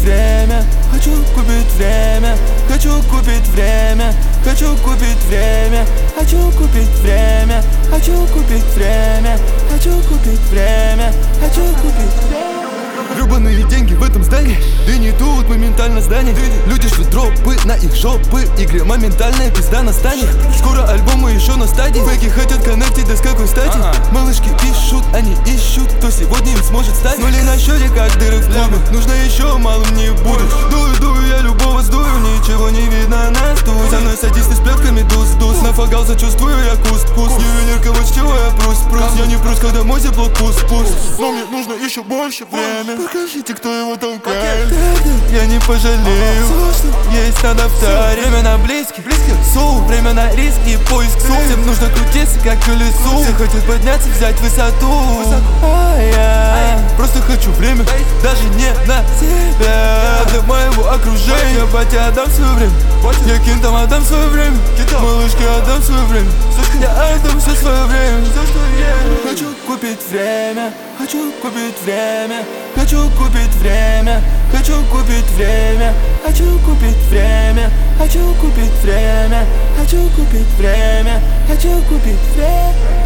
время, хочу купить время, хочу купить время, хочу купить время, хочу купить время, хочу купить время, хочу купить время, хочу купить время. Гребаные деньги в этом здании, да не тут моментально здание. Люди шлют дропы на их жопы, игре моментальная пизда настанет. Скоро альбомы еще на стадии, фейки хотят коннектить, да с какой стати? Малышки пишут, они ищут, кто сегодня им сможет стать. Нули на счете, как дыры в клубе, нужно еще, малым не будешь. Дую, я любого сдую, ничего не видно на стуле. Со мной садисты с плетками дус. Нафагал, зачувствую я кус. Ювелирка, вот с чего я прус. Я не прус, когда мой тепло пуст. Но мне нужно еще больше время. Покажите, кто его толкает. Я не пожалею, есть на дaftaре. Время на близких, время на риски, поиск сум. Всем нужно крутиться, как колесу. Все хотят подняться, взять высоту. А я просто хочу время, даже не на себя. Для моего окружения, батя, отдам свое время. Я кентам отдам свое время, малышке отдам свое время. Я отдам все свое время. Хочу купить время, хочу купить время, хочу купить время, хочу купить время, хочу купить время, хочу купить время, хочу купить время, хочу купить время.